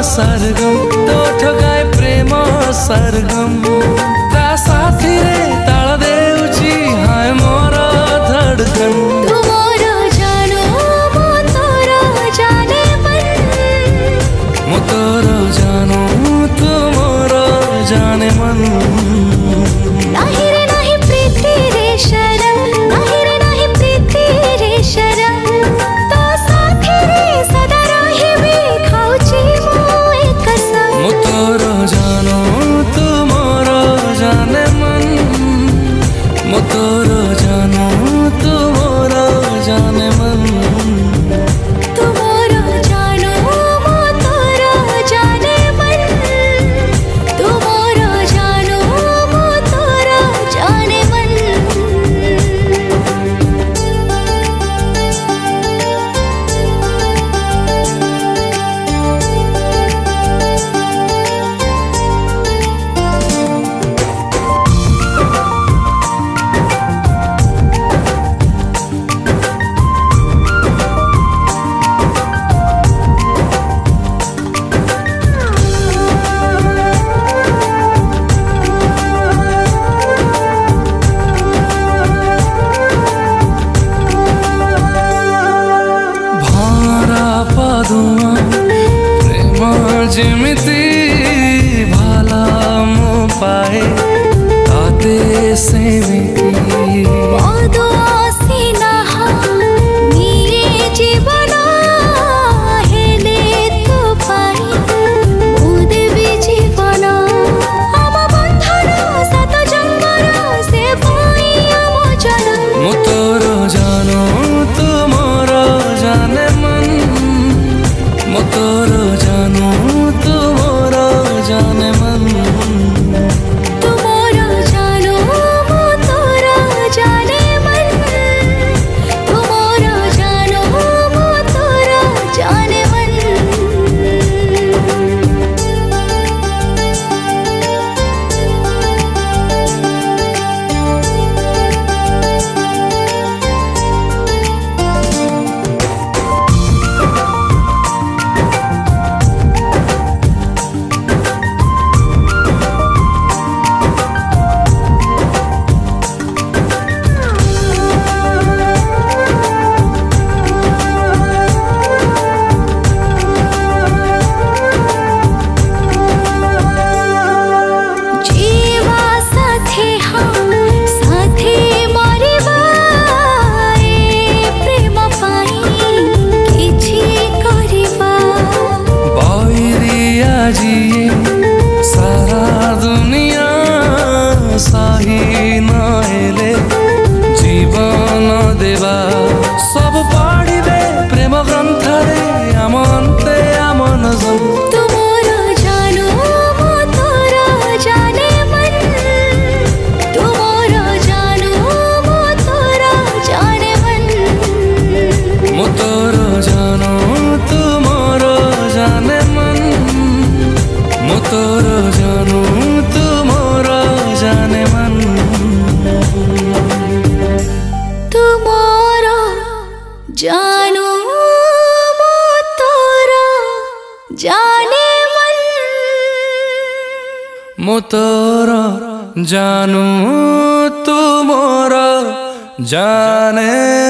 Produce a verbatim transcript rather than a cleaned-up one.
सरगम तो ठगाए प्रेम सरगम ता साथी रे ताल देउची हाय मोर धड़कन तू मोर जानो मो तोर जाने मन मो तोर जानो तू मोर जाने मन नाही रे नाही प्रीति रे शरम नाही रे नाही प्रीति रे शरम तो साथी रे सदा रहिबी खाउची मो ए कसम मो तोर जानो तू मोर जाने मन मो तोर जानो तू मोर जाने मन तू मोर जानो मो तोर जाने मन तू मोर जानो मो तोर जाने मन प्रेम जिमिति भाला मो पाए ताते सेमिति मधु आसीना निये जीवन हेले तू पाई मुदेवी जीवन हम बंधन सात जन्मर से पाई हम जनम मो तोर जानो तू मोर जाने मन मो तोर जानो तू मोर जाने मन तू मोर जानो मो तोर जाने मन तू मोर जानो मो तोर जाने मन सारा दुनिया साही नहेले जीवन देवा सब पढ़िबे प्रेम ग्रंथ रे आम अंते आम नजर तू मोर जानो मो तोर जाने मन तू मोर जानो मो तोर जाने मन मो तोर जानो तू मोर जाने मन मो तोर जानो तू मोर जाने मन तू मोर जानो मो तोर जाने मन मो तोर जानो तू मोर जाने